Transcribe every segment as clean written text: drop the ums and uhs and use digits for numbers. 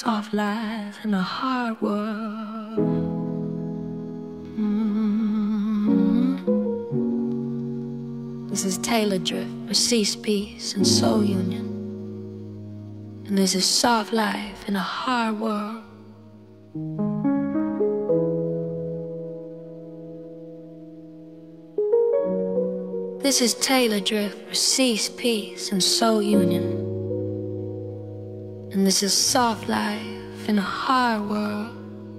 soft life in a hard world. This is Taylor Drift, Recease Peace, and Soul Union. And this is soft life in a hard world. This is Taylor Drift, Recease Peace, and Soul Union. And this is soft life in a hard world.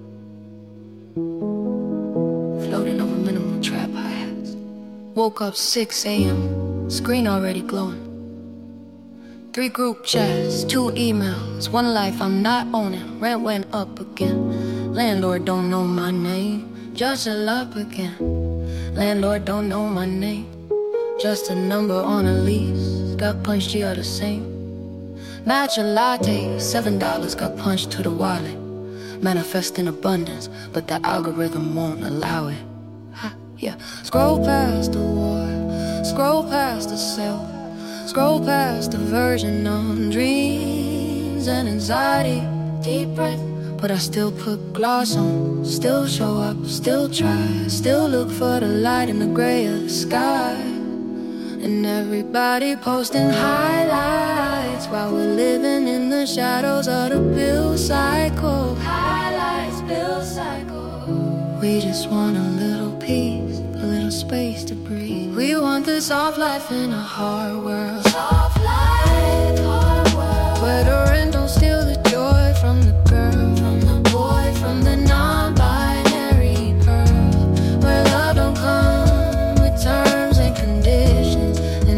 Floating over minimal trap hi-hats. Woke up 6 a.m., screen already glowing. 3 group chats, 2 emails, 1 life I'm not owning. Rent went up again. Landlord don't know my name, just a up again. Landlord don't know my name, just a number on a lease. Got punched, you are the same. Matcha latte, $7 got punched to the wallet. Manifest in abundance, but the algorithm won't allow it. Ha, yeah. Scroll past the war, scroll past the self, scroll past the version on dreams and anxiety. Deep breath, but I still put gloss on. Still show up, still try, still look for the light in the gray of the sky. And everybody posting highlights while we're living in the shadows of the bill cycle. Highlights, bill cycle. We just want a little peace, a little space to breathe. We want the soft life in a hard world. Soft life, hard world. Where the rent don't steal the joy from the girl, from the boy, from the non-binary girl. Where love don't come with terms and conditions.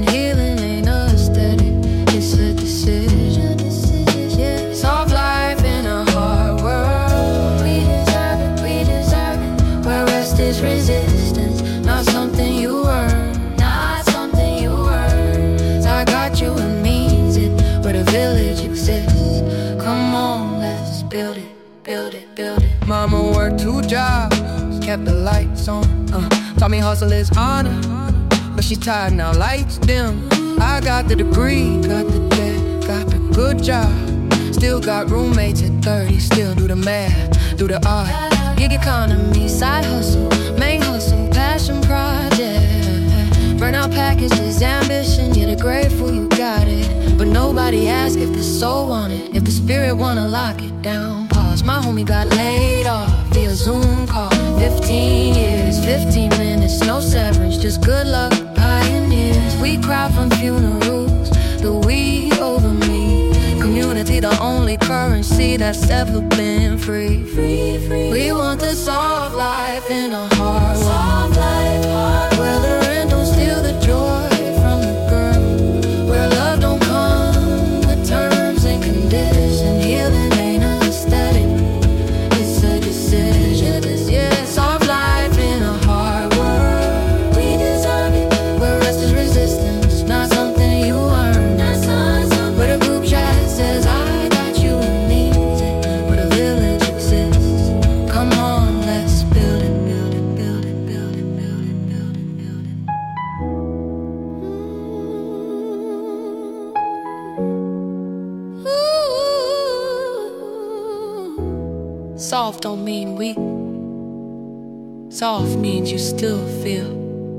Resistance, not something you earn, not something you earn. So I got you, it means it, where the village exists. Come on, let's build it, build it, build it. Mama worked 2 jobs, kept the lights on. Taught me hustle is honor, but she tired now, lights dim. I got the degree, got the debt, got the good job. Still got roommates at 30, still do the math, do the art. Gig economy, side hustle, main hustle, passion project. Burnout packages, ambition, yeah, they're grateful you got it. But nobody asked if the soul want it, if the spirit wanna lock it down. Pause, my homie got laid off via Zoom call. 15 years, 15 minutes, no severance, just good luck, pioneers. We cry from funerals, the we over me. Community, the only currency that's ever been free. We want the soft life in a hard world. Where the rent don't steal the joy from the girl. Where love don't come with terms and conditions. Healing ain't an aesthetic, it's a decision. Yeah, soft life in a hard world. We deserve it. Where rest is resistance, not something you earn. Where the group chat says I got you and means it, where the village exists. Come on, let's build it, build it, build it, build it, build it, build it, build it. Ooh. Soft don't mean weak. Soft means you still feel.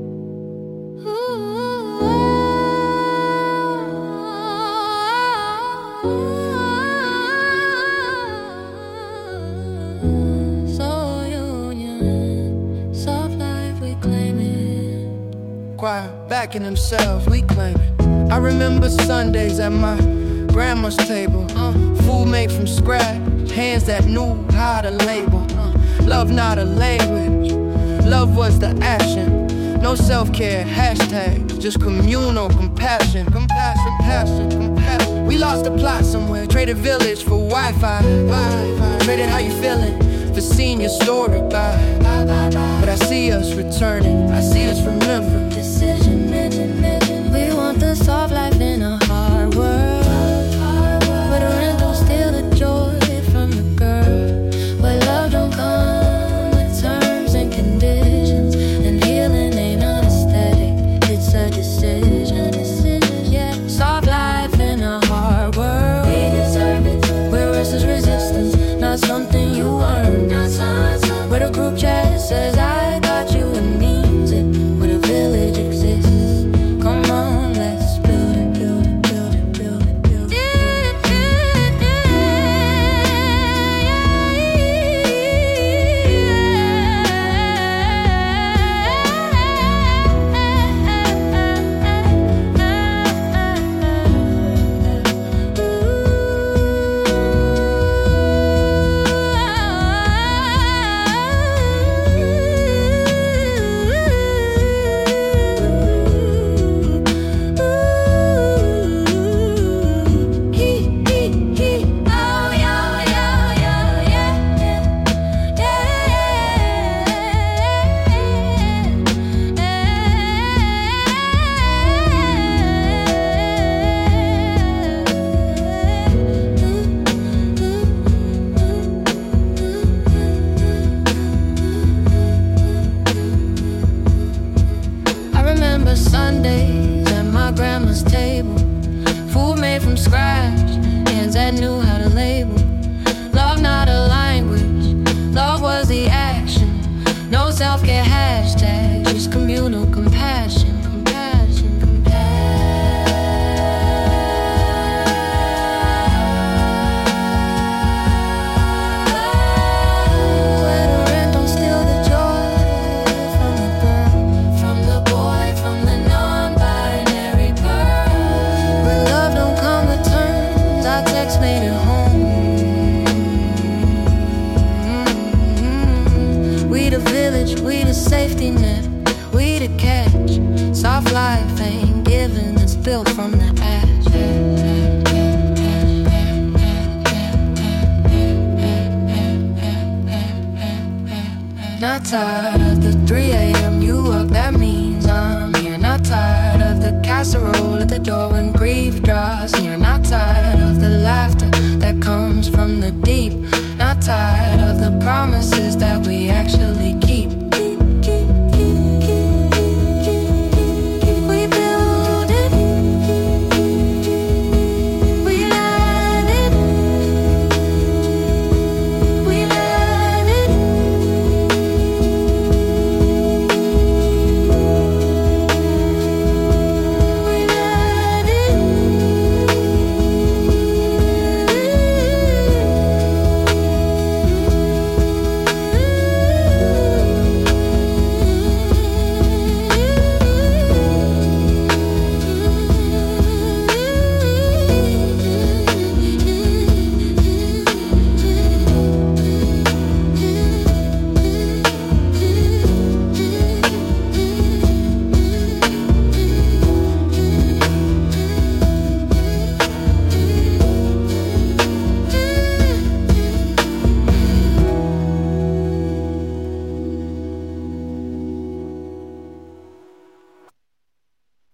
Back in themselves, we claim it. I remember Sundays at my grandma's table. Food made from scratch, hands that knew how to label. Love not a language, love was the action. No self-care, hashtags, just communal compassion. Compassion, passion, compassion. We lost the plot somewhere, traded village for Wi-Fi. Traded how you feeling for seeing your story by. But I see us returning, I see us remembering. Decision making, we want the soft life in a hard world. Where the rent don't steal the joy from the girl. Where love don't come with terms and conditions. And healing ain't an aesthetic, it's a decision. Yeah, soft life in a hard world. We deserve it. Where rest is resistance. Not tired of the 3 a.m. you up, that means I'm here. Not tired of the casserole at the door when grief draws near. Not tired of the laughter that comes from the deep. Not tired of the promises that we actually